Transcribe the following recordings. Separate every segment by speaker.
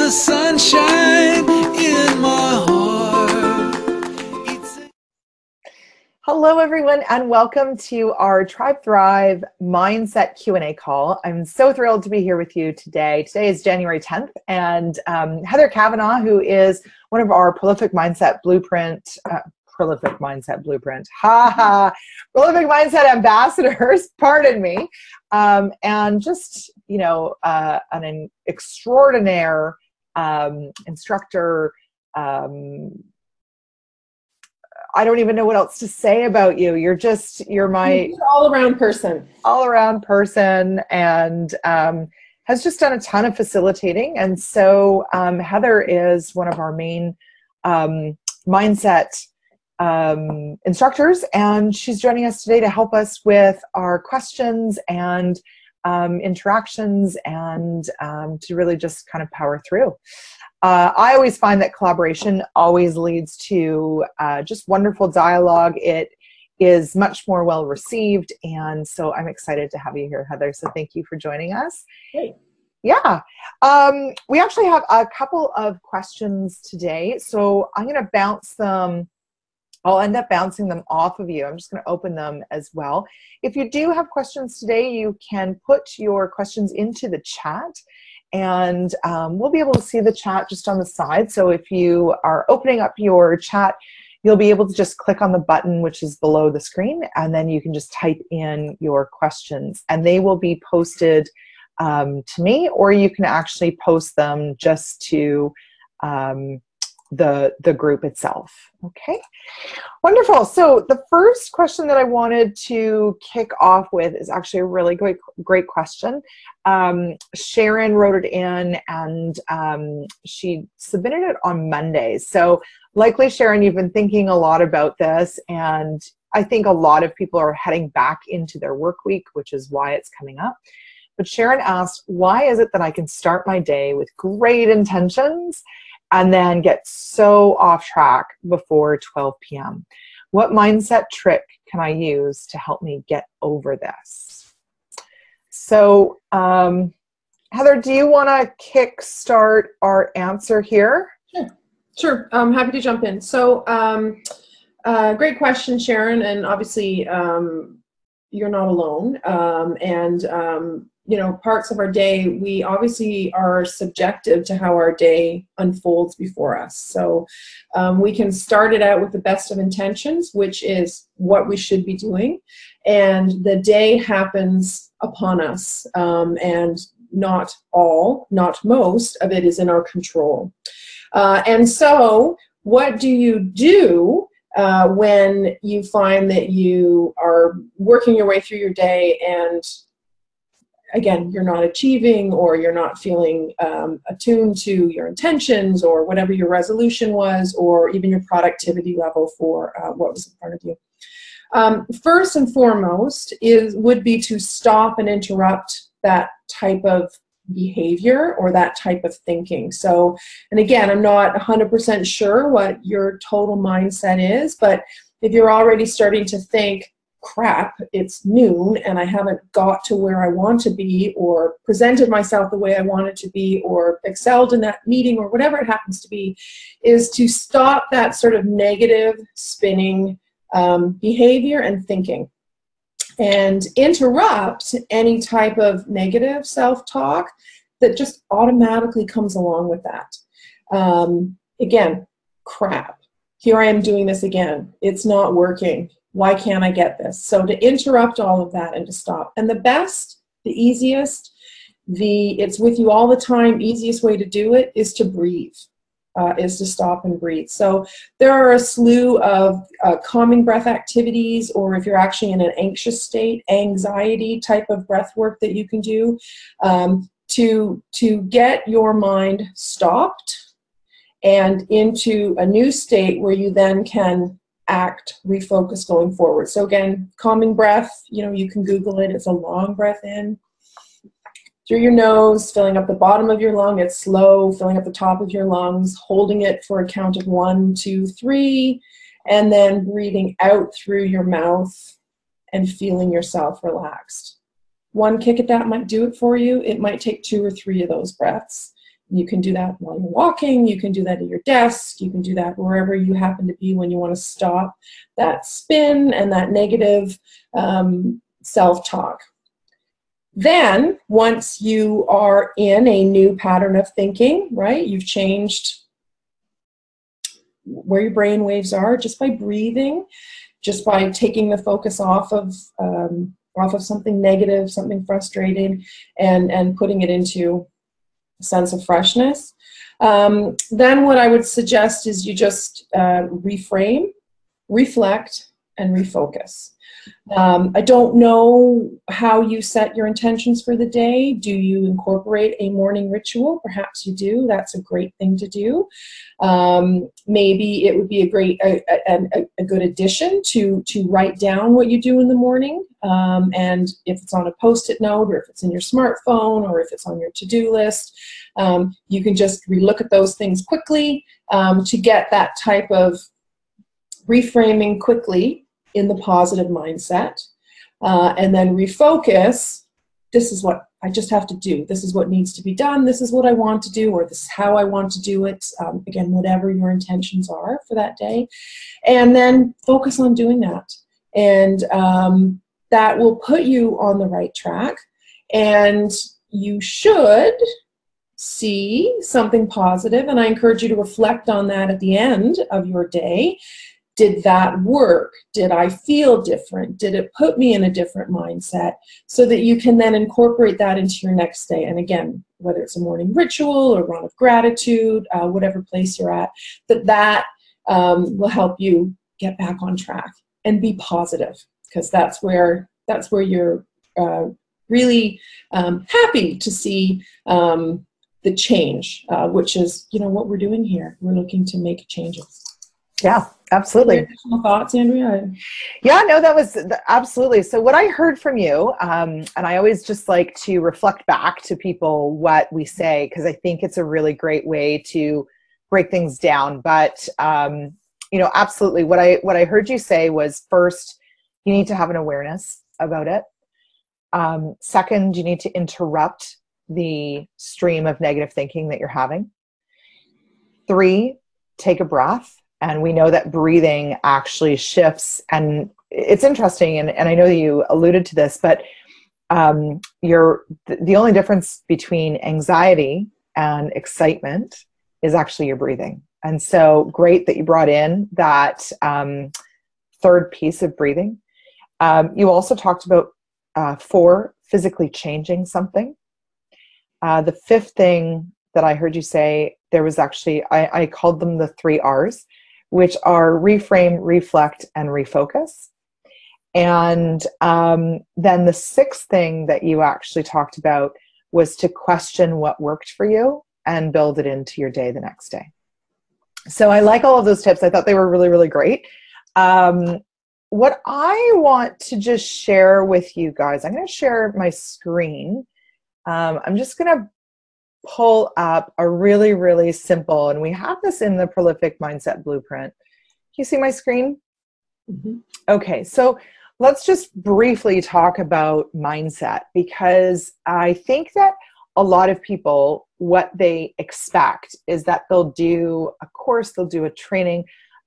Speaker 1: the sunshine in my heart.
Speaker 2: Hello, everyone, and welcome to our Tribe Thrive Mindset Q&A call. I'm so thrilled to be here with you today. Today is January 10th, and Heather Cavanaugh, who is one of our Prolific Mindset Blueprint ambassadors, pardon me, and just, an extraordinaire instructor. I don't even know what else to say about you. You're my
Speaker 3: all-around person,
Speaker 2: and has just done a ton of facilitating. And so Heather is one of our main mindset instructors, and she's joining us today to help us with our questions and interactions, and to really just kind of power through. I always find that collaboration always leads to just wonderful dialogue. It is much more well received, and so I'm excited to have you here, Heather. So thank you for joining us.
Speaker 3: Great.
Speaker 2: Yeah. We actually have a couple of questions today, so I'm going to bounce them. I'll end up bouncing them off of you. I'm just going to open them as well. If you do have questions today, you can put your questions into the chat, and we'll be able to see the chat just on the side. So if you are opening up your chat, you'll be able to just click on the button which is below the screen, and then you can just type in your questions, and they will be posted to me, or you can actually post them just to the group itself. Okay, wonderful. So the first question that I wanted to kick off with is actually a really great question. Sharon wrote it in, and she submitted it on Monday. So likely, Sharon, you've been thinking a lot about this, and I think a lot of people are heading back into their work week, which is why it's coming up. But Sharon asked, why is it that I can start my day with great intentions and then get so off track before 12 p.m.? What mindset trick can I use to help me get over this? So, Heather, do you want to kickstart our answer here?
Speaker 3: Sure. I'm happy to jump in. So, great question, Sharon. And obviously, you're not alone. Parts of our day, we obviously are subjective to how our day unfolds before us. So we can start it out with the best of intentions, which is what we should be doing. And the day happens upon us. And not most of it is in our control. And so what do you do when you find that you are working your way through your day and, again, you're not achieving, or you're not feeling attuned to your intentions, or whatever your resolution was, or even your productivity level for what was in front of you? First and foremost would be to stop and interrupt that type of behavior or that type of thinking. So, and again, I'm not 100% sure what your total mindset is, but if you're already starting to think, crap, it's noon and I haven't got to where I want to be, or presented myself the way I wanted to be, or excelled in that meeting, or whatever it happens to be, is to stop that sort of negative spinning behavior and thinking, and interrupt any type of negative self-talk that just automatically comes along with that. Again, crap, here I am doing this again. It's not working. Why can't I get this? So to interrupt all of that and to stop. And the best, the easiest, it's with you all the time, easiest way to do it is to breathe, is to stop and breathe. So there are a slew of calming breath activities, or if you're actually in an anxious state, anxiety type of breath work that you can do to get your mind stopped and into a new state where you then can act, refocus going forward. So again, calming breath, you can Google it. It's a long breath in through your nose, filling up the bottom of your lung. It's slow, filling up the top of your lungs, holding it for a count of 1, 2, 3, and then breathing out through your mouth and feeling yourself relaxed. One kick at that might do it for you. It might take 2 or 3 of those breaths. You can do that while you're walking. You can do that at your desk. You can do that wherever you happen to be when you want to stop that spin and that negative self-talk. Then, once you are in a new pattern of thinking, right, you've changed where your brain waves are just by breathing, just by taking the focus off of something negative, something frustrating, and putting it into a sense of freshness. Then what I would suggest is you just reframe, reflect, and refocus. I don't know how you set your intentions for the day. Do you incorporate a morning ritual? Perhaps you do. That's a great thing to do. Maybe it would be a good addition to write down what you do in the morning. And if it's on a Post-it note, or if it's in your smartphone, or if it's on your to-do list, you can just relook at those things quickly to get that type of reframing quickly in the positive mindset, and then refocus. This is what I just have to do. This is what needs to be done. This is what I want to do, or this is how I want to do it. Again, whatever your intentions are for that day. And then focus on doing that. And that will put you on the right track. And you should see something positive. And I encourage you to reflect on that at the end of your day. Did that work? Did I feel different? Did it put me in a different mindset? So that you can then incorporate that into your next day. And again, whether it's a morning ritual or run of gratitude, whatever place you're at, that will help you get back on track and be positive, because that's where you're really happy to see the change, which is what we're doing here. We're looking to make changes.
Speaker 2: Yeah, absolutely.
Speaker 3: Any additional thoughts, Andrea?
Speaker 2: Yeah, no, that was absolutely. So what I heard from you, and I always just like to reflect back to people what we say, because I think it's a really great way to break things down. But, absolutely. What I heard you say was, first, you need to have an awareness about it. Second, you need to interrupt the stream of negative thinking that you're having. 3, take a breath. And we know that breathing actually shifts. And it's interesting, and I know that you alluded to this, but the only difference between anxiety and excitement is actually your breathing. And so great that you brought in that third piece of breathing. You also talked about 4, physically changing something. The 5th thing that I heard you say, there was actually, I called them the 3 R's, which are reframe, reflect, and refocus. And then the 6th thing that you actually talked about was to question what worked for you and build it into your day the next day. So I like all of those tips. I thought they were really, really great. What I want to just share with you guys, I'm going to share my screen. I'm just going to pull up a really, really simple, and we have this in the Prolific Mindset Blueprint. Can you see my screen?
Speaker 3: Mm-hmm.
Speaker 2: Okay, so let's just briefly talk about mindset, because I think that a lot of people, what they expect is that they'll do a course, they'll do a training,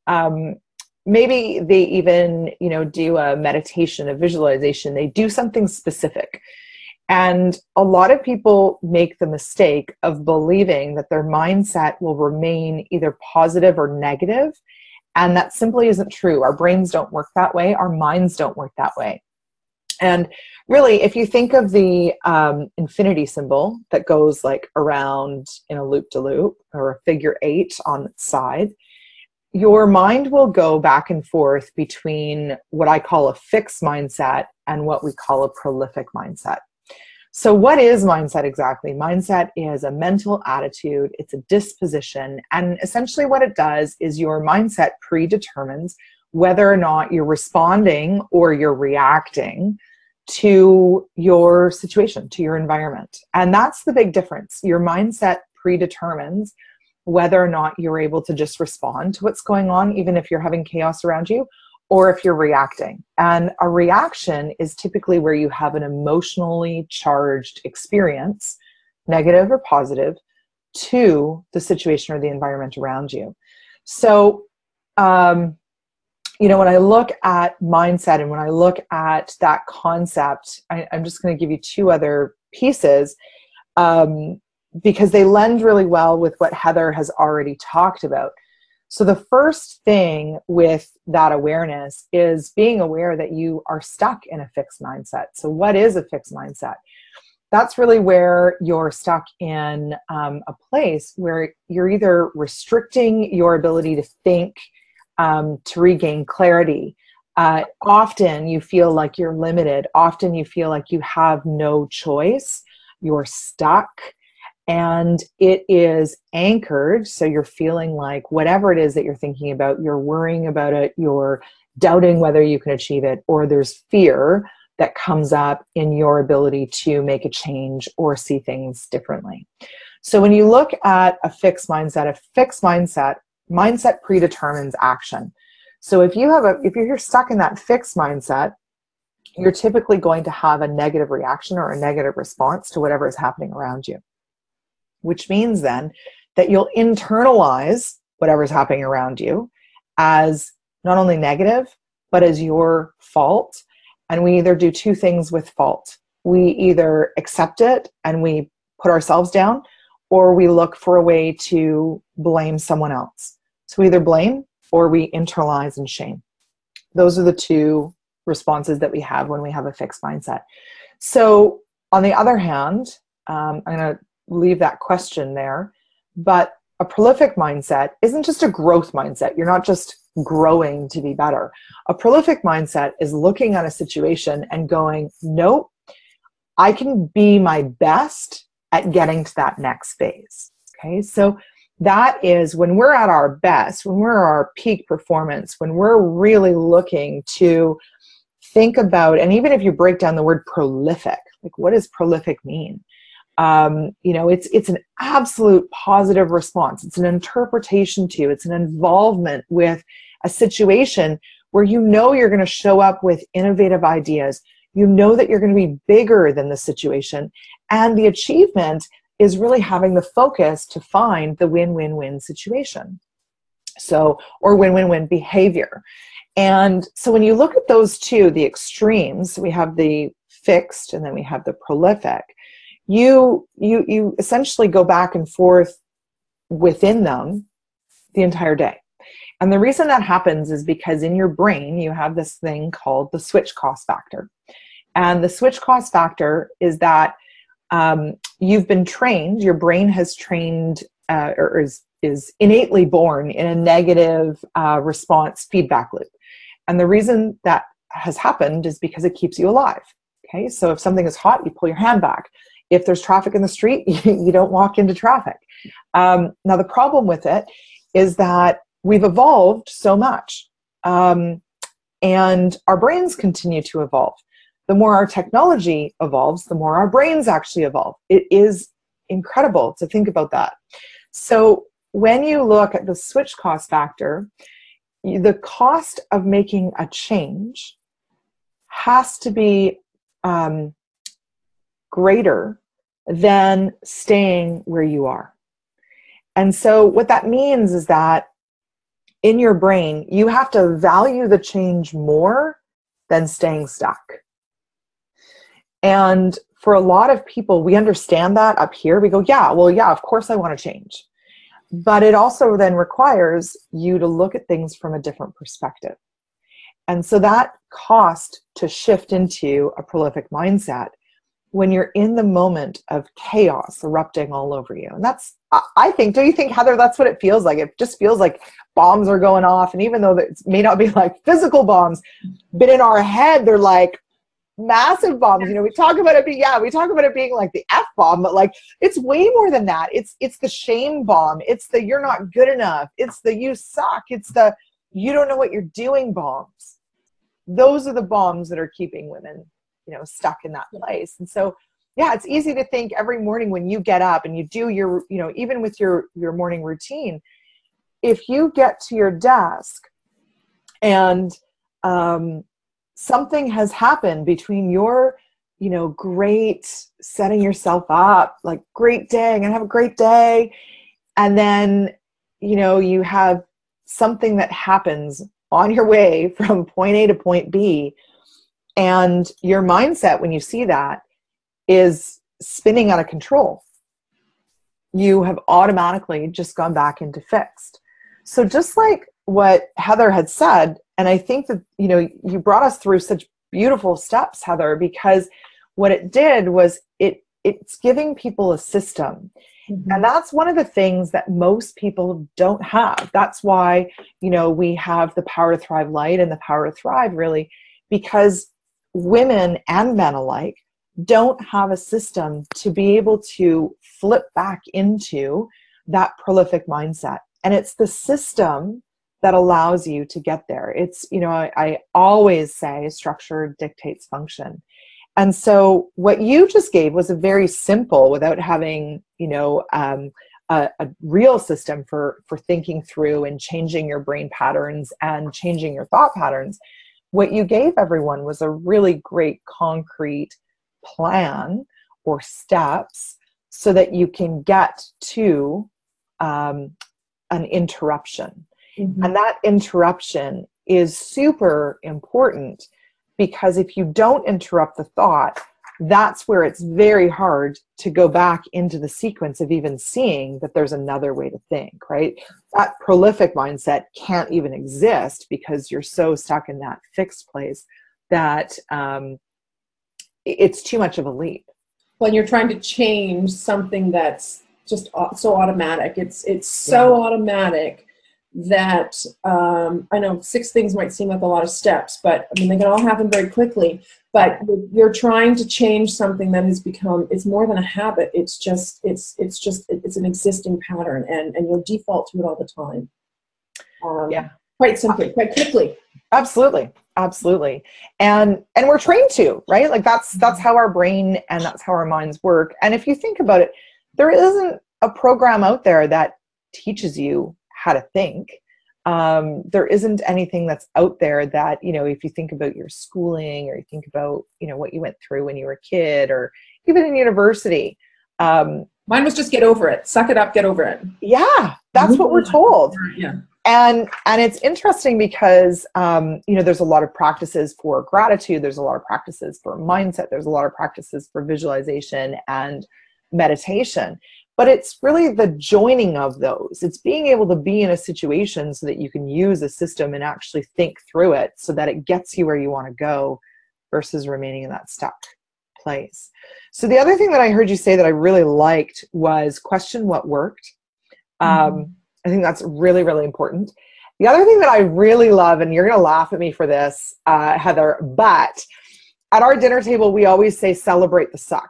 Speaker 2: maybe they even, do a meditation, a visualization, they do something specific. And a lot of people make the mistake of believing that their mindset will remain either positive or negative. And that simply isn't true. Our brains don't work that way. Our minds don't work that way. And really, if you think of the infinity symbol that goes like around in a loop-de-loop, or a figure 8 on its side, your mind will go back and forth between what I call a fixed mindset and what we call a prolific mindset. So what is mindset exactly? Mindset is a mental attitude. It's a disposition. And essentially what it does is your mindset predetermines whether or not you're responding or you're reacting to your situation, to your environment. And that's the big difference. Your mindset predetermines whether or not you're able to just respond to what's going on, even if you're having chaos around you, or if you're reacting. And a reaction is typically where you have an emotionally charged experience, negative or positive, to the situation or the environment around you. So, when I look at mindset and when I look at that concept, I'm just going to give you two other pieces because they lend really well with what Heather has already talked about. So the first thing with that awareness is being aware that you are stuck in a fixed mindset. So what is a fixed mindset? That's really where you're stuck in a place where you're either restricting your ability to think, to regain clarity. Often you feel like you're limited. Often you feel like you have no choice. You're stuck. And it is anchored. So you're feeling like whatever it is that you're thinking about, you're worrying about it, you're doubting whether you can achieve it, or there's fear that comes up in your ability to make a change or see things differently. So when you look at a fixed mindset, mindset predetermines action. So if you're stuck in that fixed mindset, you're typically going to have a negative reaction or a negative response to whatever is happening around you, which means then that you'll internalize whatever's happening around you as not only negative, but as your fault. And we either do two things with fault. We either accept it and we put ourselves down, or we look for a way to blame someone else. So we either blame or we internalize and shame. Those are the two responses that we have when we have a fixed mindset. So on the other hand, I'm going to leave that question there, but a prolific mindset isn't just a growth mindset. You're not just growing to be better. A prolific mindset is looking at a situation and going, nope, I can be my best at getting to that next phase. Okay, so that is when we're at our best, when we're at our peak performance, when we're really looking to think about, and even if you break down the word prolific, like what does prolific mean? It's an absolute positive response. It's an interpretation to, it's an involvement with a situation where you know you're going to show up with innovative ideas. You know that you're going to be bigger than the situation. And the achievement is really having the focus to find the win-win-win situation. So, or win-win-win behavior. And so when you look at those two, the extremes, we have the fixed and then we have the prolific. You essentially go back and forth within them the entire day. And the reason that happens is because in your brain, you have this thing called the switch cost factor. And the switch cost factor is that you've been trained, your brain has trained or is innately born in a negative response feedback loop. And the reason that has happened is because it keeps you alive. Okay, so if something is hot, you pull your hand back. If there's traffic in the street, you don't walk into traffic. Now, the problem with it is that we've evolved so much, and our brains continue to evolve. The more our technology evolves, the more our brains actually evolve. It is incredible to think about that. So when you look at the switch cost factor, the cost of making a change has to be greater than staying where you are. And so what that means is that in your brain, you have to value the change more than staying stuck. And for a lot of people, we understand that up here. We go, yeah, of course I want to change. But it also then requires you to look at things from a different perspective. And so that cost to shift into a prolific mindset when you're in the moment of chaos erupting all over you. And that's, I think, do you think, Heather, that's what it feels like? It just feels like bombs are going off. And even though it may not be like physical bombs, but in our head, they're like massive bombs. We talk about it being like the F bomb, but like it's way more than that. It's the shame bomb. It's the you're not good enough. It's the you suck. It's the you don't know what you're doing bombs. Those are the bombs that are keeping women stuck in that place. And so, yeah, it's easy to think every morning when you get up and you do your, even with your morning routine, if you get to your desk and something has happened between your great setting yourself up, like, great day, I'm gonna have a great day. And then, you have something that happens on your way from point A to point B. And your mindset, when you see that, is spinning out of control. You have automatically just gone back into fixed. So just like what Heather had said, and I think that, you brought us through such beautiful steps, Heather, because what it did was it's giving people a system.
Speaker 3: Mm-hmm.
Speaker 2: And that's one of the things that most people don't have. That's why, we have the Power to Thrive Light and the Power to Thrive, really, because women and men alike don't have a system to be able to flip back into that prolific mindset. And it's the system that allows you to get there. It's, I always say structure dictates function. And so what you just gave was a very simple, without having, a real system for thinking through and changing your brain patterns and changing your thought patterns. What you gave everyone was a really great concrete plan or steps so that you can get to an interruption.
Speaker 3: Mm-hmm.
Speaker 2: And that interruption is super important, because if you don't interrupt the thought, that's where it's very hard to go back into the sequence of even seeing that there's another way to think, right? That prolific mindset can't even exist because you're so stuck in that fixed place that it's too much of a leap.
Speaker 3: When you're trying to change something that's just so automatic, it's so automatic that I know 6 things might seem like a lot of steps, but I mean, they can all happen very quickly. But you're trying to change something that has become, it's more than a habit. It's an existing pattern, and you'll default to it all the time. Quite simply, quite quickly.
Speaker 2: Absolutely. And we're trained to, right? Like that's how our brain and that's how our minds work. And if you think about it, there isn't a program out there that teaches you how to think. There isn't anything that's out there that, if you think about your schooling, or you think about, what you went through when you were a kid, or even in university.
Speaker 3: Mine was just get over it. Suck it up, get over it.
Speaker 2: Yeah, that's what we're told.
Speaker 3: Yeah.
Speaker 2: And it's interesting because, there's a lot of practices for gratitude. There's a lot of practices for mindset. There's a lot of practices for visualization and meditation. But it's really the joining of those. It's being able to be in a situation so that you can use a system and actually think through it so that it gets you where you want to go versus remaining in that stuck place. So the other thing that I heard you say that I really liked was question what worked. I think that's really, really important. The other thing that I really love, and you're going to laugh at me for this, Heather, but at our dinner table, we always say celebrate the suck.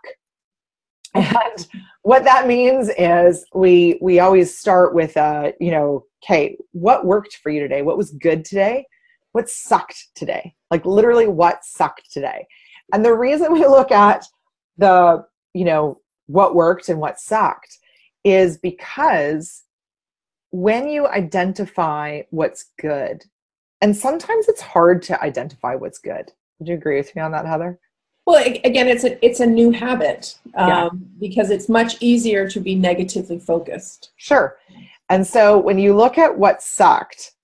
Speaker 2: And what that means is we always start with, okay, what worked for you today? What was good today? What sucked today? Like literally what sucked today? And the reason we look at the, what worked and what sucked is because when you identify what's good, and sometimes it's hard to identify what's good. Would you agree with me on that, Heather?
Speaker 3: Well, again, it's a new habit because it's much easier to be negatively focused.
Speaker 2: Sure. And so when you look at what sucked,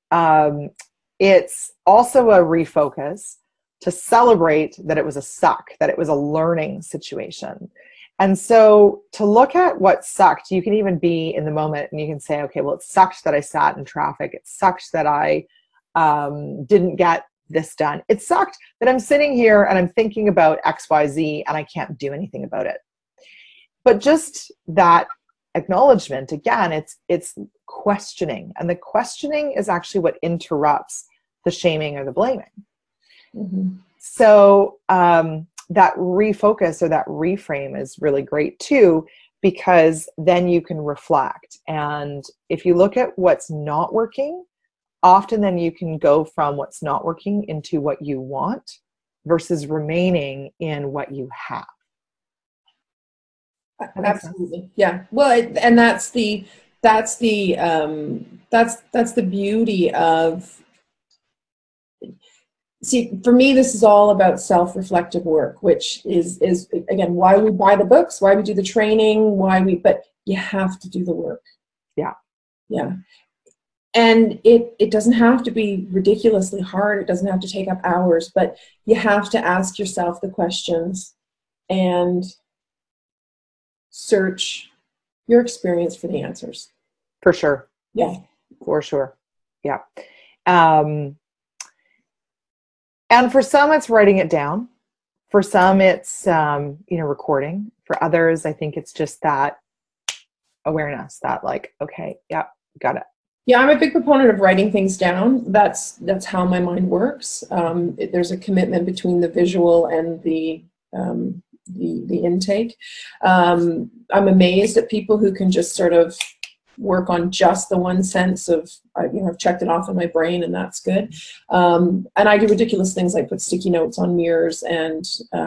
Speaker 2: it's also a refocus to celebrate that it was a suck, that it was a learning situation. And so to look at what sucked, you can even be in the moment and you can say, okay, well, it sucked that I sat in traffic. It sucked that I didn't get this done. It sucked that I'm sitting here and I'm thinking about XYZ and I can't do anything about it. But just that acknowledgement, again, it's questioning. And the questioning is actually what interrupts the shaming or the blaming.
Speaker 3: Mm-hmm.
Speaker 2: So that refocus or that reframe is really great too, because then you can reflect. And if you look at what's not working, often then you can go from what's not working into what you want versus remaining in what you have.
Speaker 3: Absolutely. Yeah. Well, and that's the beauty of See, for me, this is all about self-reflective work, which is again why we buy the books, why we do the training, but you have to do the work.
Speaker 2: Yeah.
Speaker 3: Yeah. And it doesn't have to be ridiculously hard. It doesn't have to take up hours, but you have to ask yourself the questions and search your experience for the answers.
Speaker 2: For sure.
Speaker 3: Yeah.
Speaker 2: For sure. Yeah. And for some, it's writing it down. For some, it's, recording. For others, I think it's just that awareness that like, okay, yeah, got it.
Speaker 3: Yeah, I'm a big proponent of writing things down. That's how my mind works. There's a commitment between the visual and the intake. I'm amazed at people who can just sort of work on just the one sense of, I've checked it off in my brain and that's good. And I do ridiculous things like put sticky notes on mirrors and,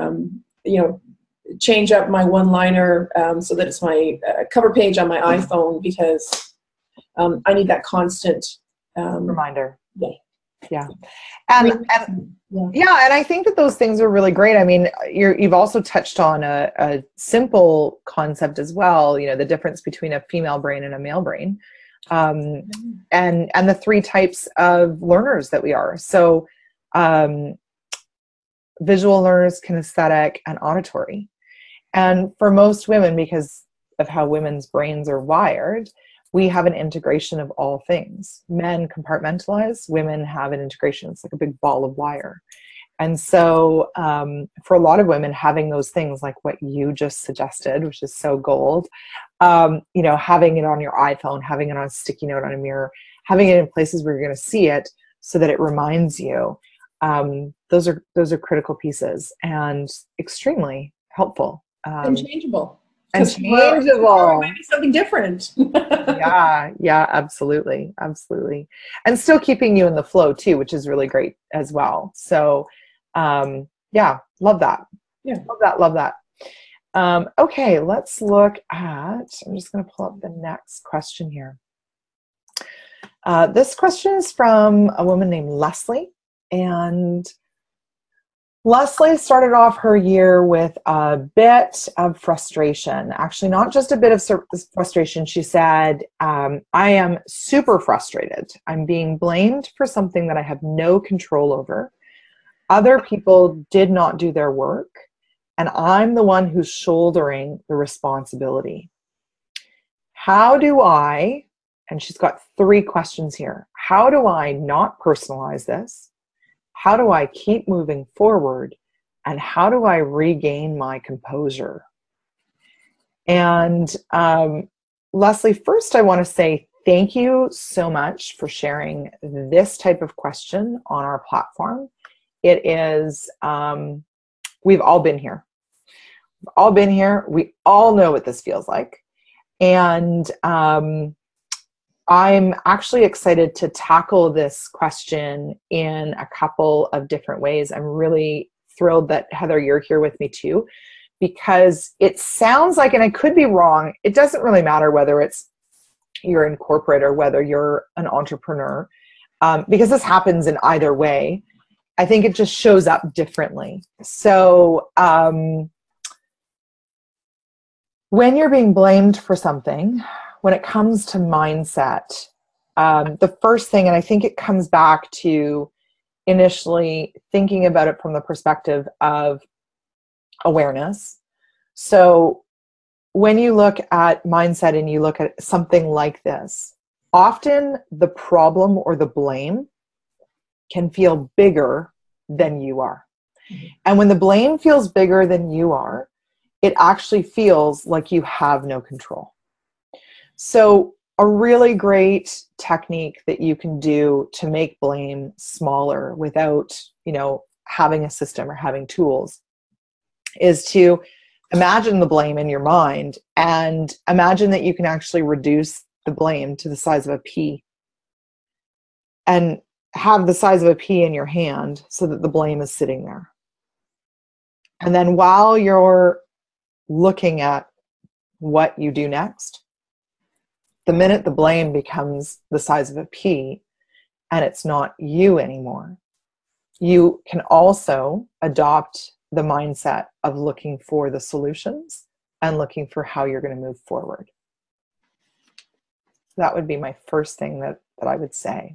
Speaker 3: change up my one-liner so that it's my cover page on my iPhone because I need that constant
Speaker 2: reminder.
Speaker 3: Yeah.
Speaker 2: Yeah. And I think that those things are really great. I mean, you've also touched on a simple concept as well, the difference between a female brain and a male brain, and the three types of learners that we are. So visual learners, kinesthetic, and auditory. And for most women, because of how women's brains are wired, we have an integration of all things. Men compartmentalize, women have an integration. It's like a big ball of wire. And so for a lot of women, having those things like what you just suggested, which is so gold, having it on your iPhone, having it on a sticky note on a mirror, having it in places where you're going to see it so that it reminds you, those are critical pieces and extremely helpful.
Speaker 3: And changeable.
Speaker 2: And changeable.
Speaker 3: It might be something different.
Speaker 2: Yeah, absolutely. And still keeping you in the flow too, which is really great as well. So, love that.
Speaker 3: Yeah.
Speaker 2: Love that. Okay, let's look at, I'm just going to pull up the next question here. This question is from a woman named Leslie, and Leslie started off her year with a bit of frustration. Actually, not just a bit of frustration. She said, I am super frustrated. I'm being blamed for something that I have no control over. Other people did not do their work, and I'm the one who's shouldering the responsibility. How do I, and she's got 3 questions here. How do I not personalize this? How do I keep moving forward? And how do I regain my composure? And Leslie, first I want to say thank you so much for sharing this type of question on our platform. It is, we've all been here. We all know what this feels like. And I'm actually excited to tackle this question in a couple of different ways. I'm really thrilled that, Heather, you're here with me too, because it sounds like, and I could be wrong, it doesn't really matter whether you're in corporate or whether you're an entrepreneur, because this happens in either way. I think it just shows up differently. So when you're being blamed for something, when it comes to mindset, the first thing, and I think it comes back to initially thinking about it from the perspective of awareness. So when you look at mindset and you look at something like this, often the problem or the blame can feel bigger than you are. And when the blame feels bigger than you are, it actually feels like you have no control. So a really great technique that you can do to make blame smaller without, having a system or having tools is to imagine the blame in your mind and imagine that you can actually reduce the blame to the size of a pea and have the size of a pea in your hand so that the blame is sitting there. And then while you're looking at what you do next, the minute the blame becomes the size of a pea and it's not you anymore, You can also adopt the mindset of looking for the solutions and looking for how you're going to move forward. That would be my first thing that I would say.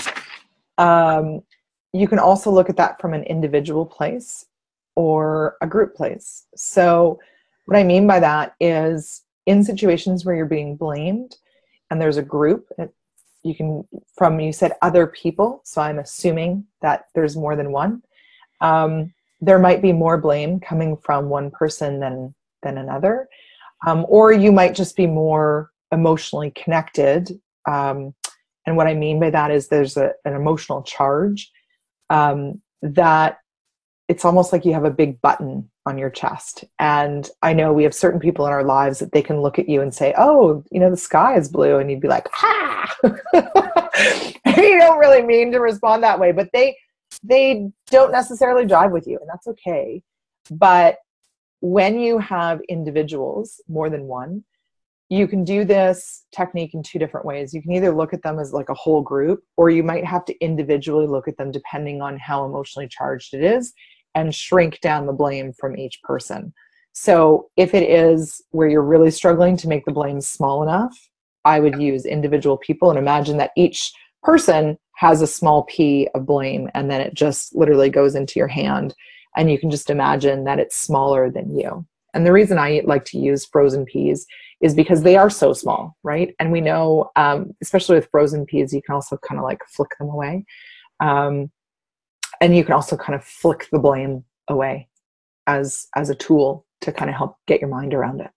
Speaker 2: You can also look at that from an individual place or a group place. So what I mean by that is in situations where you're being blamed and there's a group, you said other people, so I'm assuming that there's more than one. There might be more blame coming from one person than another. Or you might just be more emotionally connected. And what I mean by that is there's an emotional charge that it's almost like you have a big button on your chest. And I know we have certain people in our lives that they can look at you and say, oh, the sky is blue. And you'd be like, ah, you don't really mean to respond that way, but they don't necessarily jive with you, and that's okay. But when you have individuals, more than one, you can do this technique in two different ways. You can either look at them as like a whole group, or you might have to individually look at them depending on how emotionally charged it is and shrink down the blame from each person. So if it is where you're really struggling to make the blame small enough, I would use individual people and imagine that each person has a small p of blame, and then it just literally goes into your hand, and you can just imagine that it's smaller than you. And the reason I like to use frozen peas is because they are so small, right? And we know, especially with frozen peas, you can also kind of like flick them away. And you can also kind of flick the blame away as a tool to kind of help get your mind around it.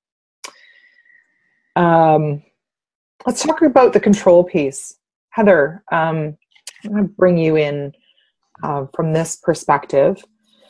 Speaker 2: Let's talk about the control piece. Heather, I'm going to bring you in from this perspective.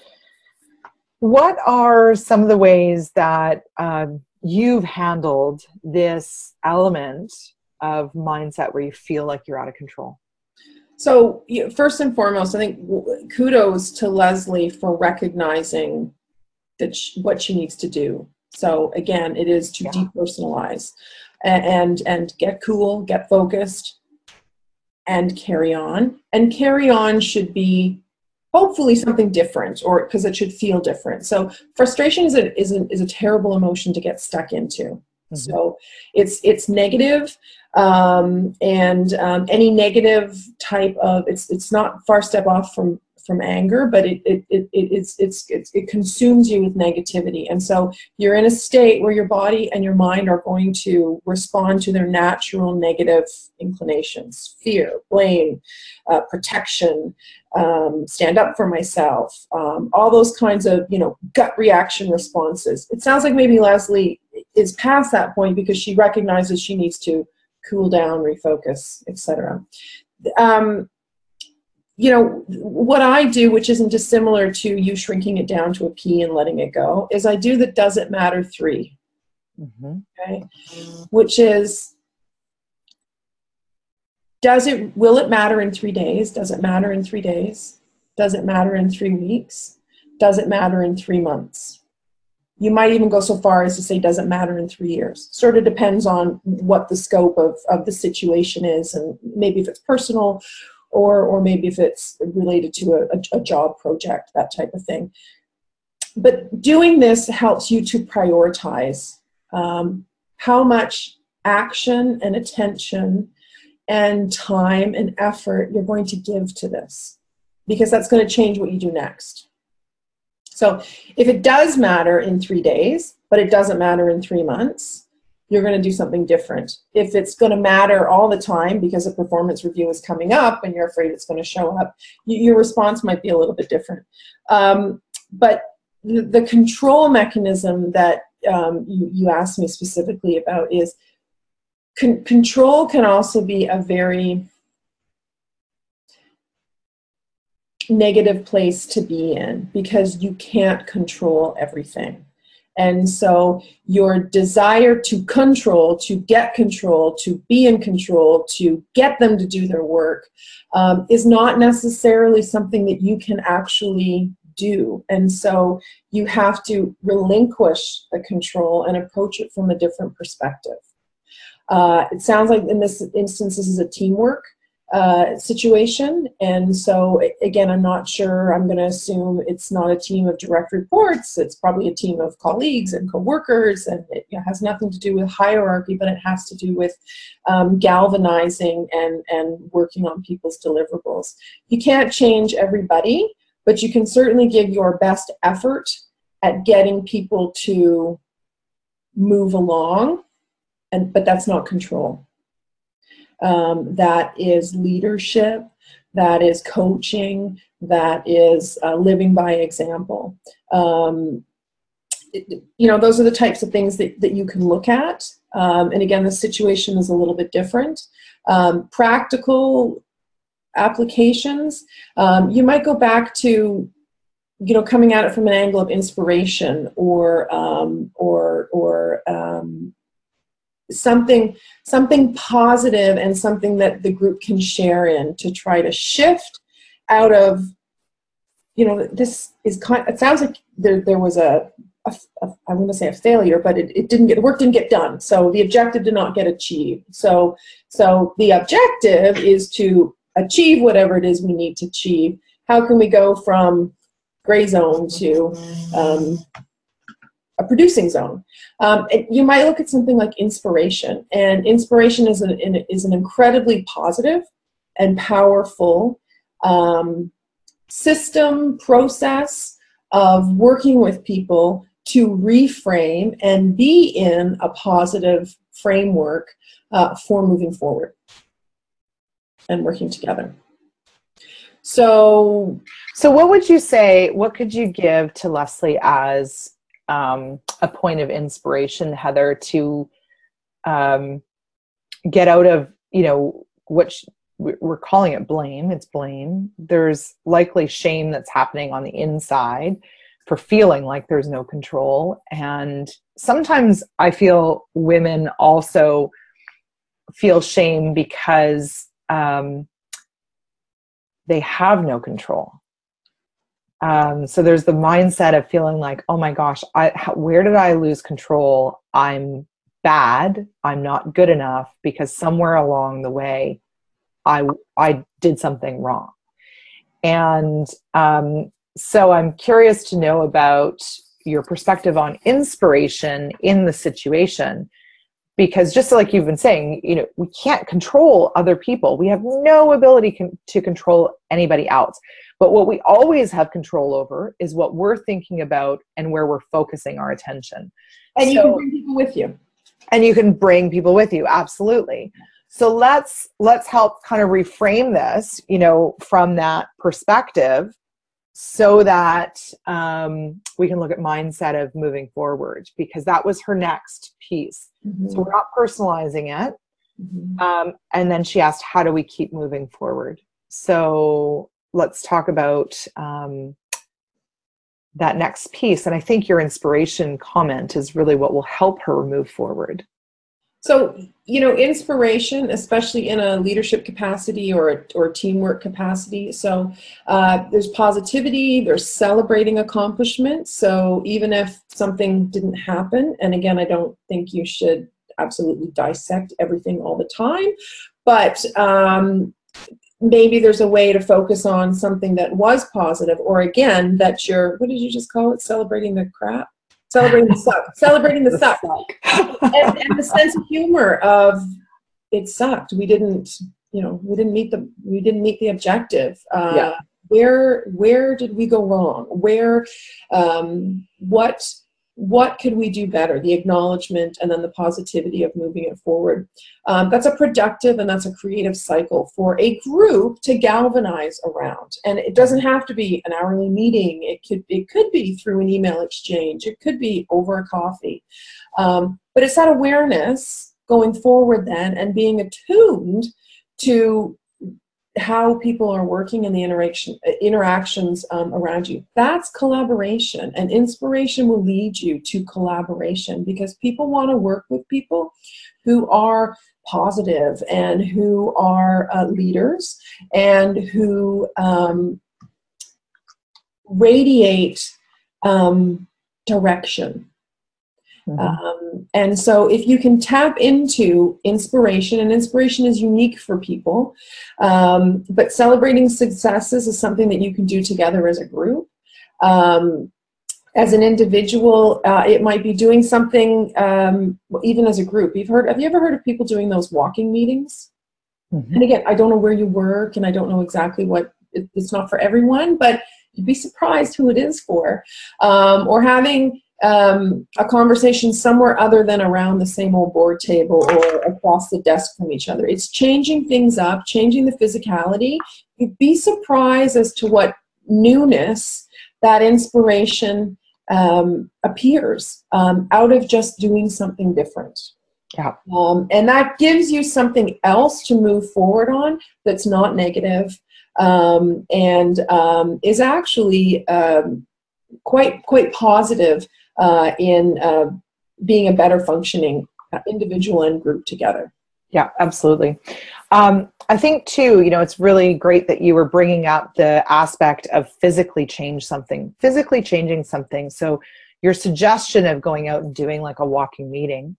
Speaker 2: What are some of the ways that you've handled this element of mindset where you feel like you're out of control?
Speaker 3: So first and foremost, I think kudos to Leslie for recognizing what she needs to do. So again, it is to depersonalize and get cool, get focused, and carry on. And carry on should be hopefully something different, or because it should feel different. So frustration is a terrible emotion to get stuck into. Mm-hmm. So it's negative, and any negative type of it's not far step off from anger, but it consumes you with negativity. And so you're in a state where your body and your mind are going to respond to their natural negative inclinations: fear, blame, protection, stand up for myself, all those kinds of gut reaction responses. It sounds like maybe Leslie is past that point because she recognizes she needs to cool down, refocus, etc. What I do, which isn't dissimilar to you shrinking it down to a P and letting it go, is I do the does it matter 3. Mm-hmm. Okay, which is, will it matter in 3 days? Does it matter in 3 days? Does it matter in 3 weeks? Does it matter in 3 months? You might even go so far as to say, does it matter in 3 years? Sort of depends on what the scope of the situation is, and maybe if it's personal, or maybe if it's related to a job project, that type of thing. But doing this helps you to prioritize how much action and attention and time and effort you're going to give to this, because that's going to change what you do next. So if it does matter in 3 days, but it doesn't matter in 3 months, you're going to do something different. If it's going to matter all the time because a performance review is coming up and you're afraid it's going to show up, your response might be a little bit different. But the control mechanism that you asked me specifically about is control can also be a very negative place to be in, because you can't control everything. And so your desire to control, to get control, to be in control, to get them to do their work is not necessarily something that you can actually do. And so you have to relinquish the control and approach it from a different perspective. It sounds like in this instance, this is a teamwork. situation. And so again, I'm not sure, I'm going to assume it's not a team of direct reports. It's probably a team of colleagues and coworkers, and it has nothing to do with hierarchy, but it has to do with galvanizing and working on people's deliverables. You can't change everybody, but you can certainly give your best effort at getting people to move along, but that's not control. That is leadership, that is coaching, that is living by example. Those are the types of things that you can look at. And again, the situation is a little bit different. Practical applications, you might go back to, coming at it from an angle of inspiration or something positive and something that the group can share in to try to shift out of, this is it sounds like there was I want to say a failure, but the work didn't get done. So the objective did not get achieved. So the objective is to achieve whatever it is we need to achieve. How can we go from gray zone to a producing zone? You might look at something like inspiration, and inspiration is an incredibly positive and powerful system process of working with people to reframe and be in a positive framework for moving forward and working together. So
Speaker 2: what would you say, what could you give to Leslie as a point of inspiration, Heather, to get out of, we're calling it blame. It's blame. There's likely shame that's happening on the inside for feeling like there's no control. And sometimes I feel women also feel shame because they have no control. So there's the mindset of feeling like, oh my gosh, where did I lose control? I'm bad. I'm not good enough because somewhere along the way, I did something wrong. And so I'm curious to know about your perspective on inspiration in the situation, because just like you've been saying, we can't control other people. We have no ability to control anybody else. But what we always have control over is what we're thinking about and where we're focusing our attention.
Speaker 3: And you can bring people with you.
Speaker 2: And you can bring people with you, absolutely. So let's help kind of reframe this, from that perspective, so that we can look at mindset of moving forward, because that was her next piece. Mm-hmm. So we're not personalizing it. Mm-hmm. And then she asked, how do we keep moving forward? So let's talk about that next piece. And I think your inspiration comment is really what will help her move forward.
Speaker 3: So, inspiration, especially in a leadership capacity or teamwork capacity. So there's positivity, there's celebrating accomplishments. So even if something didn't happen, and again, I don't think you should absolutely dissect everything all the time, but maybe there's a way to focus on something that was positive, or again, that you're, what did you just call it? Celebrating the crap? Celebrating the suck. Celebrating the suck. And the sense of humor of, it sucked. We didn't meet the objective. Where did we go wrong? What could we do better? The acknowledgement and then the positivity of moving it forward. That's a productive and that's a creative cycle for a group to galvanize around. And it doesn't have to be an hourly meeting. It could be through an email exchange. It could be over a coffee. But it's that awareness going forward then, and being attuned to how people are working in the interactions around you. That's collaboration, and inspiration will lead you to collaboration, because people want to work with people who are positive and who are leaders and who radiate direction. And so if you can tap into inspiration, and inspiration is unique for people, but celebrating successes is something that you can do together as a group. As an individual, it might be doing something, even as a group. Have you ever heard of people doing those walking meetings? And again, I don't know where you work, and I don't know exactly it's not for everyone, but you'd be surprised who it is for. Or having a conversation somewhere other than around the same old board table or across the desk from each other. It's changing things up, changing the physicality. You'd be surprised as to what newness, that inspiration appears out of just doing something different.
Speaker 2: Yeah.
Speaker 3: And that gives you something else to move forward on that's not negative, and is actually quite positive in being a better functioning individual and group together.
Speaker 2: Yeah, absolutely. I think too, it's really great that you were bringing up the aspect of physically changing something. So your suggestion of going out and doing like a walking meeting,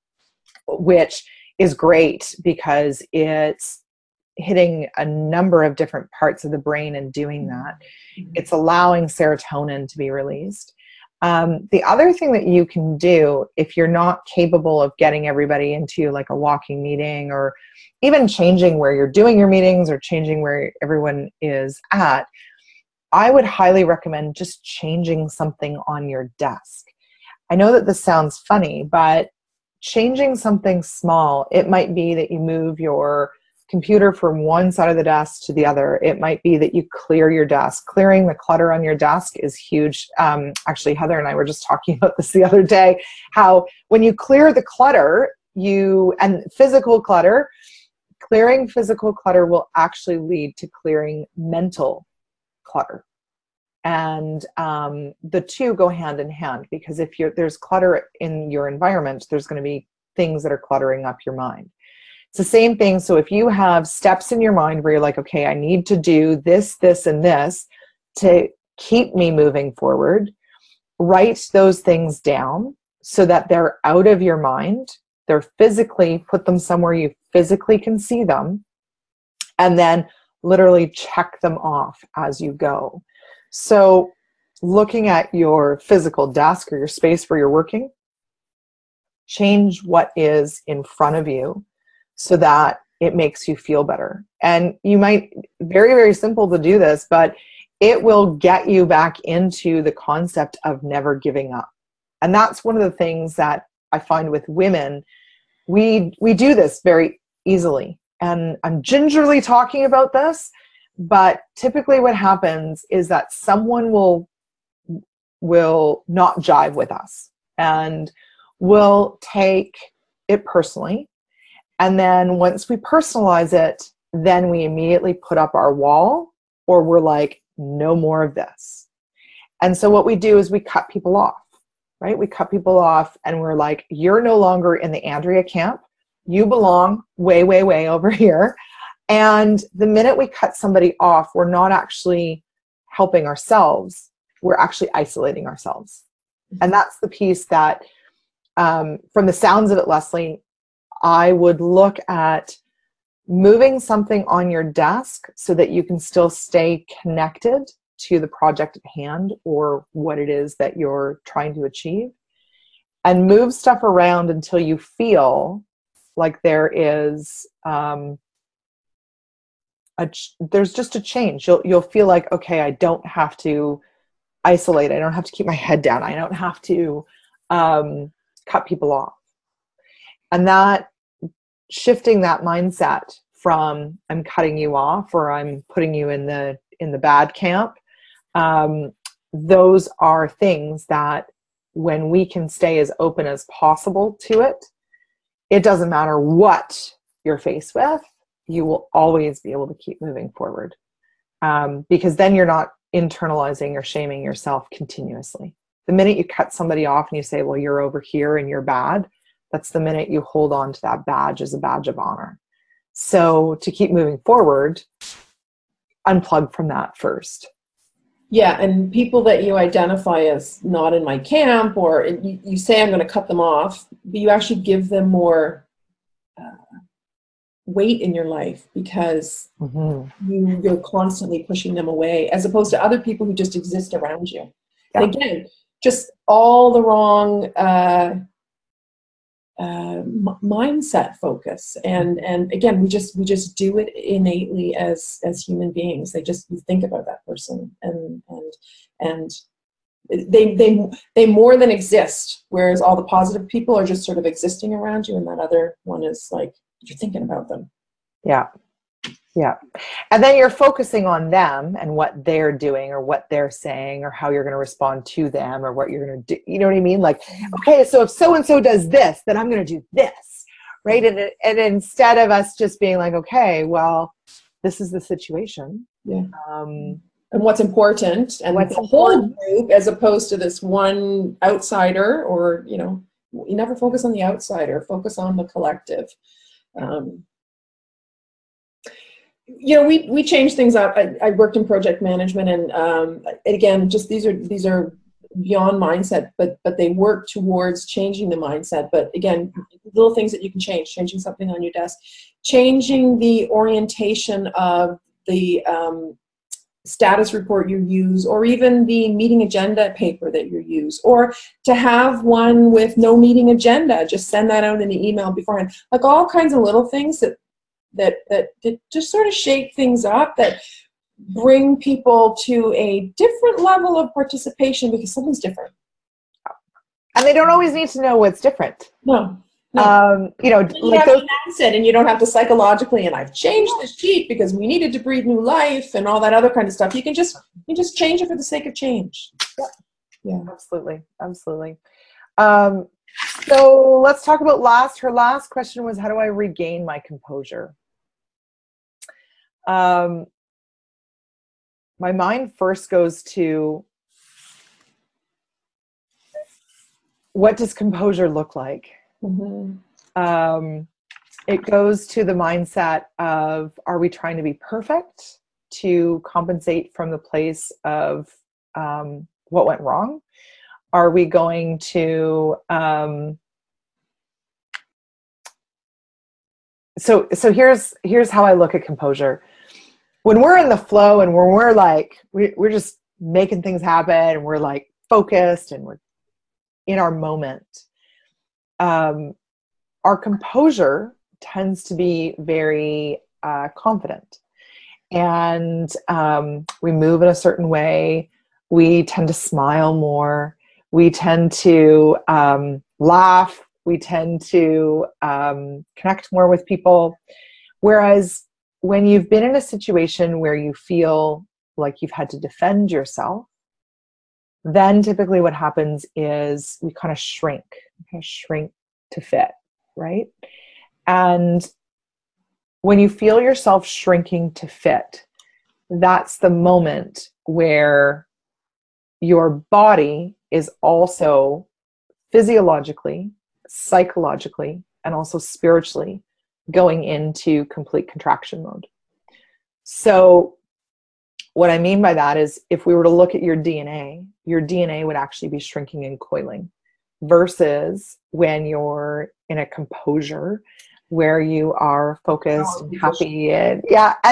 Speaker 2: which is great because it's hitting a number of different parts of the brain and doing that. It's allowing serotonin to be released. The other thing that you can do if you're not capable of getting everybody into like a walking meeting, or even changing where you're doing your meetings or changing where everyone is at, I would highly recommend just changing something on your desk. I know that this sounds funny, but changing something small, it might be that you move your computer from one side of the desk to the other. It might be that you clear your desk. Clearing the clutter on your desk is huge. Actually, Heather and I were just talking about this the other day, how when you clear the clutter, and physical clutter, clearing physical clutter will actually lead to clearing mental clutter. And the two go hand in hand, because if there's clutter in your environment, there's going to be things that are cluttering up your mind. It's the same thing. So if you have steps in your mind where you're like, okay, I need to do this, this, and this to keep me moving forward, write those things down so that they're out of your mind. They're put them somewhere you physically can see them, and then literally check them off as you go. So looking at your physical desk or your space where you're working, change what is in front of you so that it makes you feel better. And you might, very, very simple to do this, but it will get you back into the concept of never giving up. And that's one of the things that I find with women, we do this very easily. And I'm gingerly talking about this, but typically what happens is that someone will not jive with us and will take it personally. And then once we personalize it, then we immediately put up our wall, or we're like, no more of this. And so what we do is we cut people off, right? We cut people off and we're like, you're no longer in the Andrea camp. You belong way, way, way over here. And the minute we cut somebody off, we're not actually helping ourselves. We're actually isolating ourselves. And that's the piece that, from the sounds of it, Leslie, I would look at moving something on your desk so that you can still stay connected to the project at hand or what it is that you're trying to achieve, and move stuff around until you feel like there is there's just a change. You'll feel like, okay, I don't have to isolate. I don't have to keep my head down. I don't have to cut people off. And that shifting that mindset from I'm cutting you off or I'm putting you in the bad camp, those are things that when we can stay as open as possible to it, it doesn't matter what you're faced with, you will always be able to keep moving forward. Because then you're not internalizing or shaming yourself continuously. The minute you cut somebody off and you say, well, you're over here and you're bad, that's the minute you hold on to that badge as a badge of honor. So to keep moving forward, unplug from that first.
Speaker 3: Yeah, and people that you identify as not in my camp, or you say I'm going to cut them off, but you actually give them more weight in your life because you're constantly pushing them away, as opposed to other people who just exist around you.
Speaker 2: Yeah.
Speaker 3: And again, just all the wrong mindset focus, and again, we just do it innately as human beings. You think about that person, and they more than exist, whereas all the positive people are just sort of existing around you, and that other one is like you're thinking about them.
Speaker 2: Yeah. Yeah. And then you're focusing on them and what they're doing or what they're saying or how you're going to respond to them or what you're going to do. You know what I mean? Like, okay, so if so-and-so does this, then I'm going to do this. Right. And instead of us just being like, okay, well, this is the situation.
Speaker 3: Yeah. And what's important, and
Speaker 2: what's
Speaker 3: the
Speaker 2: important.
Speaker 3: whole group, as opposed to this one outsider, or, you never focus on the outsider, focus on the collective. We changed things up. I worked in project management, and again, just these are beyond mindset, but they work towards changing the mindset. But again, little things that you can change: changing something on your desk, changing the orientation of the status report you use, or even the meeting agenda paper that you use, or to have one with no meeting agenda. Just send that out in the email beforehand. Like all kinds of little things that just sort of shake things up, that bring people to a different level of participation, because something's different.
Speaker 2: And they don't always need to know what's different.
Speaker 3: No.
Speaker 2: You
Speaker 3: like those mindset, and you don't have to psychologically, and I've changed the sheet because we needed to breathe new life and all that other kind of stuff. You just change it for the sake of change.
Speaker 2: Yeah, absolutely. So let's talk about her last question was, how do I regain my composure? My mind first goes to, what does composure look like? It goes to the mindset of, are we trying to be perfect to compensate from the place of what went wrong? Are we going to so here's how I look at composure. When we're in the flow and when we're like, we're just making things happen, and we're like focused and we're in our moment, our composure tends to be very confident, and we move in a certain way. We tend to smile more. We tend to laugh. We tend to connect more with people. Whereas when you've been in a situation where you feel like you've had to defend yourself, then typically what happens is we kind of shrink to fit, right? And when you feel yourself shrinking to fit, that's the moment where your body is also physiologically, psychologically, and also spiritually going into complete contraction mode. So what I mean by that is, if we were to look at your DNA would actually be shrinking and coiling, versus when you're in a composure where you are focused and happy. And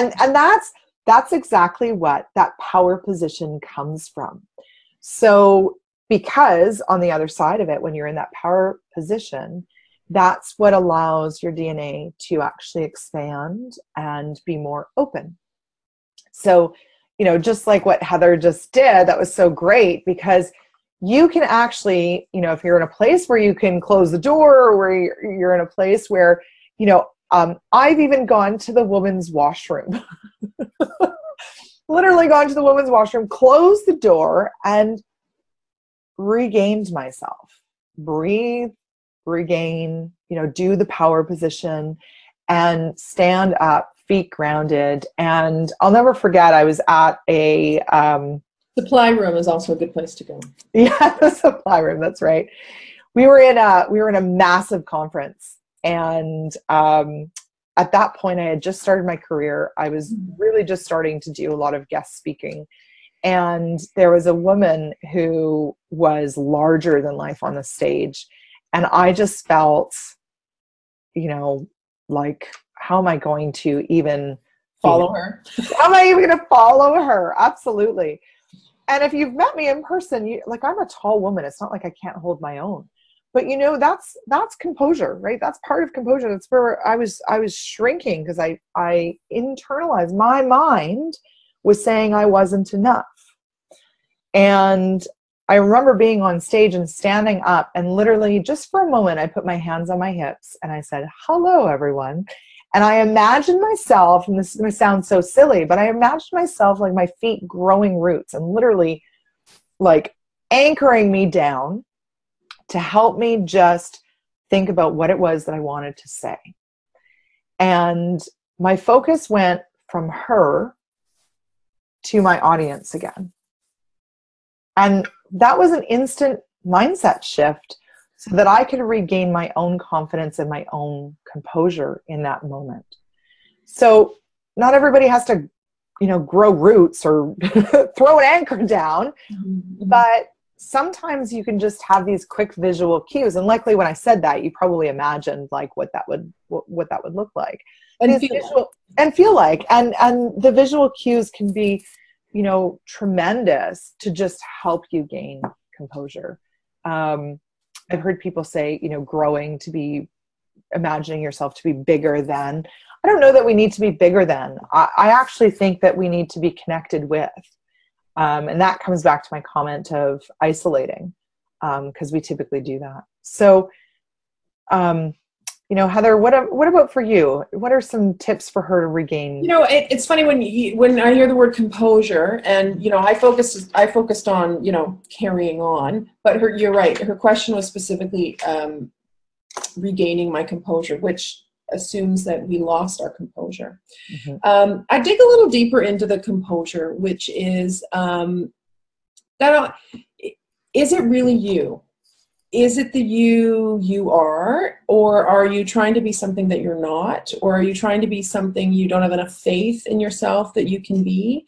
Speaker 2: that's exactly what that power position comes from. So because on the other side of it, when you're in that power position, that's what allows your DNA to actually expand and be more open. So, just like what Heather just did, that was so great, because you can actually, if you're in a place where you can close the door, or where you're in a place where, I've even gone to the women's washroom, literally gone to the women's washroom, closed the door, and regained myself. Breathe, regain, do the power position, and stand up, feet grounded. And I'll never forget, I was at a
Speaker 3: supply room is also a good place to go.
Speaker 2: Yeah, the supply room, that's right. We were in a massive conference, and at that point I had just started my career. I was really just starting to do a lot of guest speaking, And there was a woman who was larger than life on the stage. And I just felt, like, how am I going to even
Speaker 3: Follow her.
Speaker 2: How am I even going to follow her? Absolutely. And if you've met me in person, I'm a tall woman. It's not like I can't hold my own. But that's composure, right? That's part of composure. That's where I was shrinking because I internalized. My mind was saying I wasn't enough. And I remember being on stage and standing up, and literally just for a moment, I put my hands on my hips and I said, "Hello, everyone." And I imagined myself, and this is going to sound so silly, but I imagined myself like my feet growing roots and literally like anchoring me down to help me just think about what it was that I wanted to say. And my focus went from her to my audience again. And that was an instant mindset shift so that I could regain my own confidence and my own composure in that moment. So not everybody has to, grow roots or throw an anchor down, but sometimes you can just have these quick visual cues. And likely when I said that, you probably imagined like what that would look like. And feel like. And the visual cues can be, tremendous to just help you gain composure. I've heard people say, growing to be imagining yourself to be bigger than. I don't know that we need to be bigger than. I actually think that we need to be connected with. And that comes back to my comment of isolating, because we typically do that. So, Heather, what about for you? What are some tips for her to regain?
Speaker 3: It's funny when I hear the word composure, and I focused on carrying on, but you're right. Her question was specifically regaining my composure, which assumes that we lost our composure. Mm-hmm. I dig a little deeper into the composure, which is is it really you? Is it the you are, or are you trying to be something that you're not, or are you trying to be something you don't have enough faith in yourself that you can be?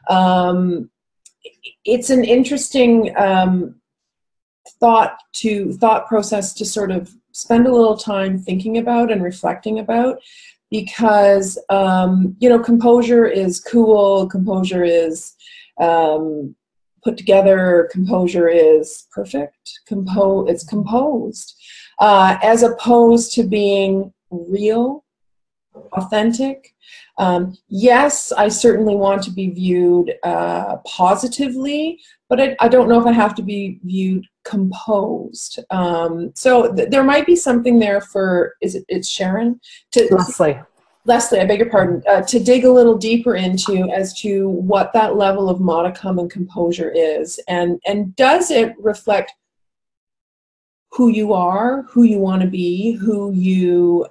Speaker 3: It's an interesting thought process to sort of spend a little time thinking about and reflecting about, because composure is cool, composure is put together, composure is perfect, it's composed, as opposed to being real, authentic. Yes, I certainly want to be viewed positively, but I don't know if I have to be viewed composed. So there might be something there for, it's Sharon? Leslie, I beg your pardon, to dig a little deeper into as to what that level of modicum and composure is, and does it reflect who you are, who you want to be, who you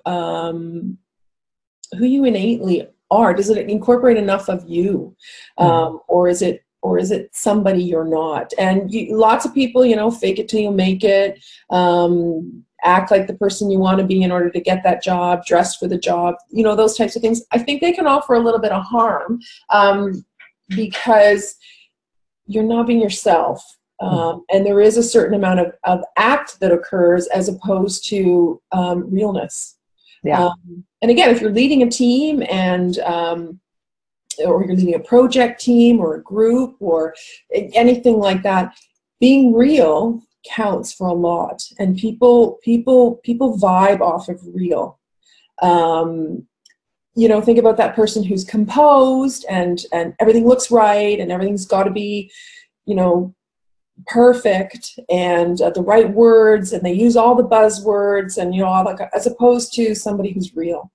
Speaker 3: innately are? Does it incorporate enough of you, or is it somebody you're not? And lots of people, fake it till you make it. Act like the person you want to be in order to get that job, dress for the job, those types of things. I think they can offer a little bit of harm because you're not being yourself. And there is a certain amount of act that occurs as opposed to realness. Yeah. And again, if you're leading a team and or you're leading a project team or a group or anything like that, being real counts for a lot, and people vibe off of real. Think about that person who's composed and everything looks right and everything's got to be perfect and the right words, and they use all the buzzwords and all that, as opposed to somebody who's real.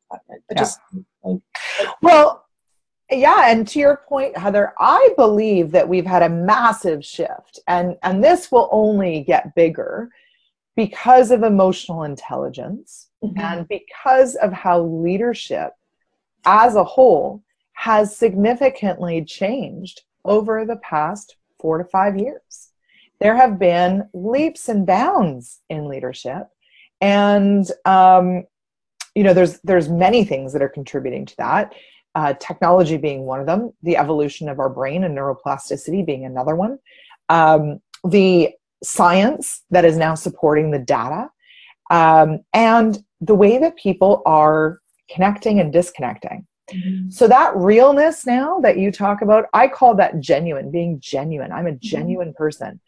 Speaker 2: And to your point, Heather, I believe that we've had a massive shift, and this will only get bigger because of emotional intelligence, mm-hmm. and because of how leadership as a whole has significantly changed over the past 4 to 5 years. There have been leaps and bounds in leadership, and there's many things that are contributing to that. technology being one of them, the evolution of our brain and neuroplasticity being another one, the science that is now supporting the data, and the way that people are connecting and disconnecting.
Speaker 3: Mm-hmm.
Speaker 2: So that realness now that you talk about, I call that genuine, being genuine. I'm a genuine person.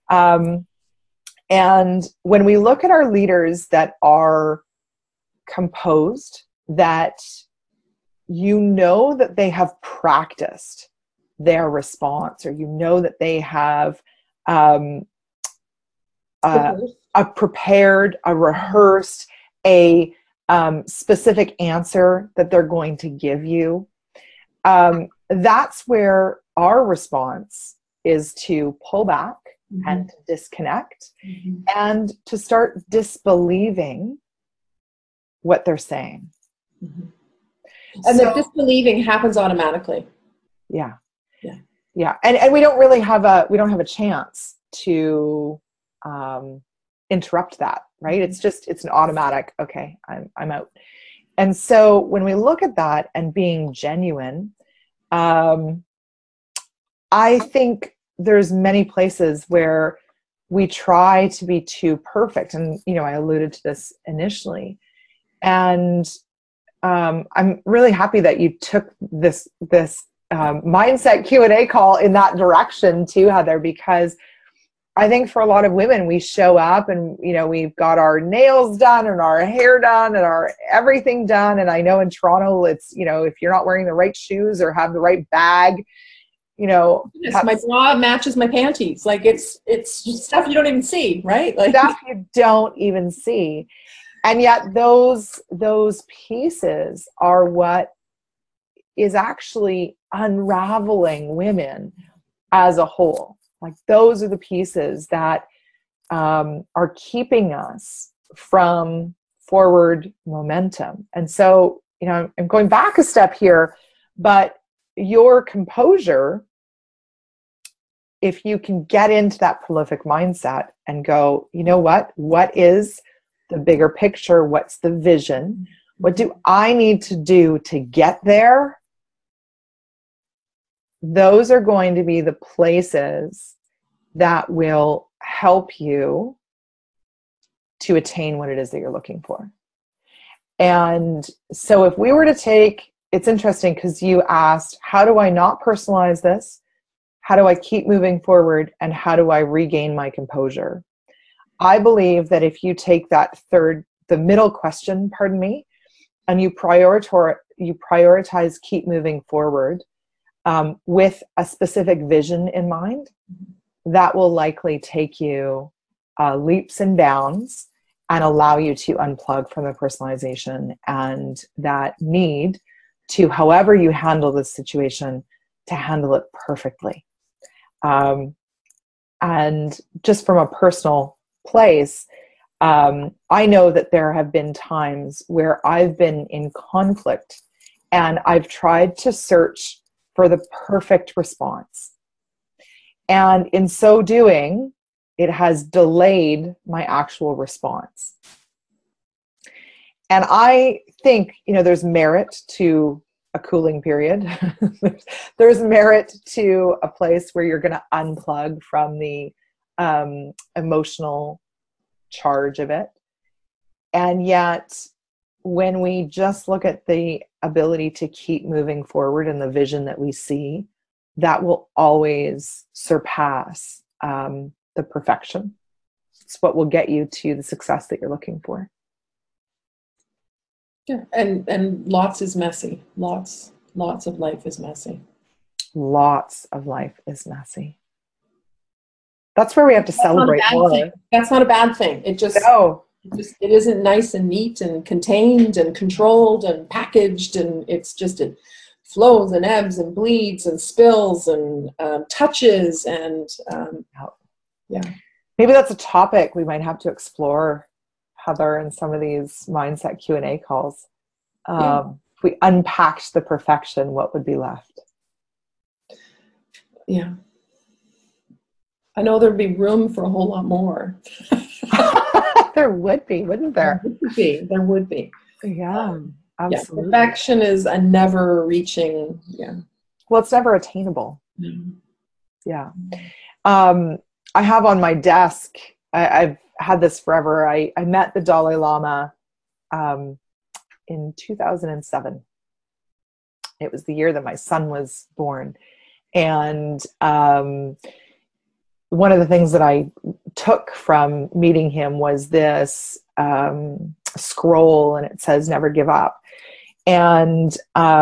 Speaker 2: And when we look at our leaders that are composed, that you know that they have practiced their response, or you know that they have a prepared, a rehearsed, a specific answer that they're going to give you. That's where our response is to pull back and to disconnect and to start disbelieving what they're saying.
Speaker 3: And the disbelieving happens automatically.
Speaker 2: Yeah. And we don't really have a chance to interrupt that, right? It's an automatic, okay, I'm out. And so when we look at that and being genuine, I think there's many places where we try to be too perfect. And, I alluded to this initially. And I'm really happy that you took this mindset Q&A call in that direction too, Heather, because I think for a lot of women, we show up and, we've got our nails done and our hair done and our everything done. And I know in Toronto, it's, if you're not wearing the right shoes or have the right bag,
Speaker 3: yes, my bra matches my panties. Like it's just stuff you don't even see, right? Like
Speaker 2: stuff you don't even see. And yet those pieces are what is actually unraveling women as a whole. Like those are the pieces that are keeping us from forward momentum. And so, I'm going back a step here, but your composure, if you can get into that prolific mindset and go, what is the bigger picture? What's the vision? What do I need to do to get there? Those are going to be the places that will help you to attain what it is that you're looking for. And so if we were to take, it's interesting because you asked, how do I not personalize this? How do I keep moving forward? And how do I regain my composure? I believe that if you take that the middle question, and you prioritize keep moving forward with a specific vision in mind, that will likely take you leaps and bounds and allow you to unplug from the personalization and that need to, however you handle this situation, to handle it perfectly. And just from a personal place, I know that there have been times where I've been in conflict and I've tried to search for the perfect response. And in so doing, it has delayed my actual response. And I think, there's merit to a cooling period. There's merit to a place where you're going to unplug from the emotional charge of it. And yet, when we just look at the ability to keep moving forward and the vision that we see, that will always surpass the perfection. It's what will get you to the success that you're looking for.
Speaker 3: Yeah, and lots is messy. Lots of life is messy.
Speaker 2: Lots of life is messy. That's where we have to celebrate more.
Speaker 3: That's not a bad thing. It isn't nice and neat and contained and controlled and packaged, and it flows and ebbs and bleeds and spills and touches and yeah.
Speaker 2: Maybe that's a topic we might have to explore, Heather, in some of these mindset Q&A calls. If we unpacked the perfection, what would be left?
Speaker 3: Yeah. I know there'd be room for a whole lot more.
Speaker 2: There would be, wouldn't there?
Speaker 3: There would be.
Speaker 2: Yeah. Absolutely.
Speaker 3: Perfection is a never reaching. Yeah.
Speaker 2: Well, it's never attainable.
Speaker 3: Mm-hmm.
Speaker 2: Yeah. I have on my desk, I've had this forever. I met the Dalai Lama in 2007. It was the year that my son was born. And one of the things that I took from meeting him was this scroll, and it says, "Never give up." And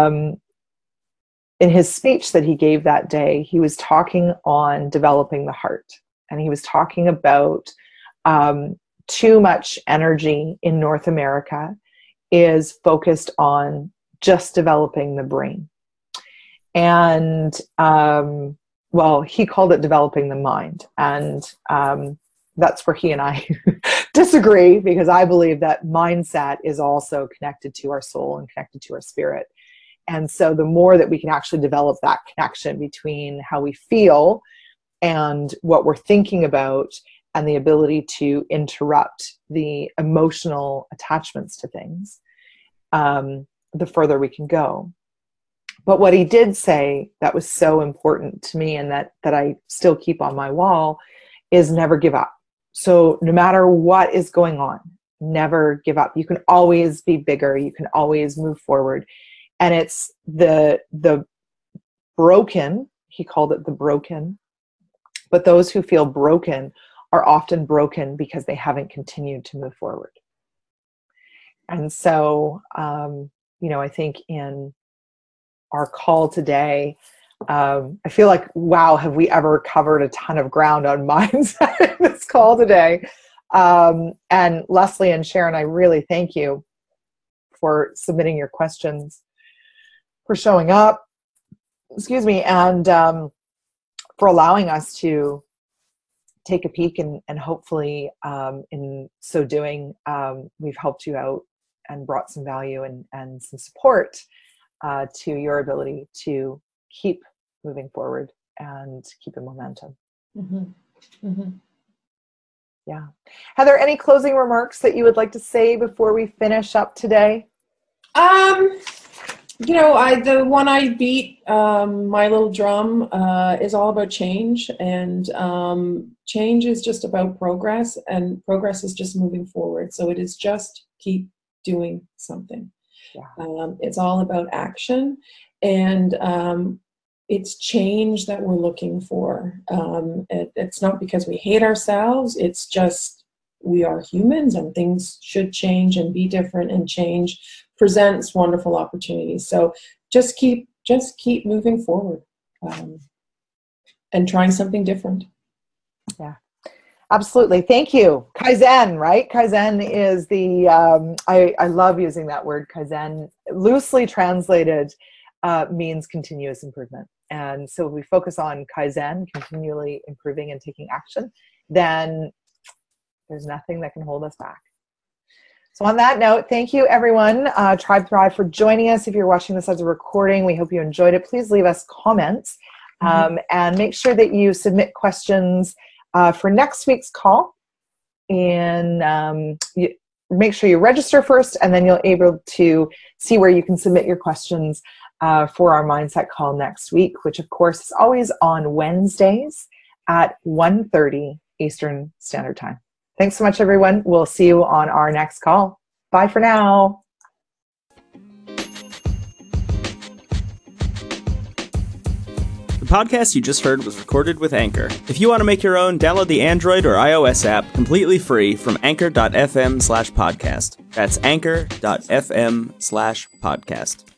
Speaker 2: in his speech that he gave that day, he was talking on developing the heart. And he was talking about too much energy in North America is focused on just developing the brain. And, well, he called it developing the mind. And that's where he and I disagree, because I believe that mindset is also connected to our soul and connected to our spirit. And so the more that we can actually develop that connection between how we feel and what we're thinking about, and the ability to interrupt the emotional attachments to things, the further we can go. But what he did say that was so important to me, and that I still keep on my wall, is never give up. So no matter what is going on, never give up. You can always be bigger. You can always move forward. And it's the broken, he called it the broken, but those who feel broken are often broken because they haven't continued to move forward. And so, I think in our call today, I feel like, wow, have we ever covered a ton of ground on mindset in this call today? And Leslie and Sharon, I really thank you for submitting your questions, for showing up, and for allowing us to take a peek, and hopefully in so doing, we've helped you out and brought some value and some support to your ability to keep moving forward and keep the momentum.
Speaker 3: Mm-hmm. Mm-hmm.
Speaker 2: Yeah. Heather, any closing remarks that you would like to say before we finish up today?
Speaker 3: The one I beat, my little drum, is all about change, and change is just about progress, and progress is just moving forward. So it is just keep doing something. Yeah. It's all about action, and it's change that we're looking for. It's not because we hate ourselves. It's just we are humans, and things should change and be different, and change presents wonderful opportunities. So just keep moving forward, and trying something different.
Speaker 2: Yeah, absolutely. Thank you. Kaizen, right? Kaizen is the, I love using that word. Kaizen, loosely translated, means continuous improvement. And so if we focus on Kaizen, continually improving and taking action, then there's nothing that can hold us back. So on that note, thank you everyone, Tribe Thrive, for joining us. If you're watching this as a recording, we hope you enjoyed it. Please leave us comments, and make sure that you submit questions for next week's call. And make sure you register first, and then you'll be able to see where you can submit your questions for our mindset call next week, which of course is always on Wednesdays at 1:30 Eastern Standard Time. Thanks so much, everyone. We'll see you on our next call. Bye for now.
Speaker 4: The podcast you just heard was recorded with Anchor. If you want to make your own, download the Android or iOS app completely free from anchor.fm/podcast. That's anchor.fm/podcast.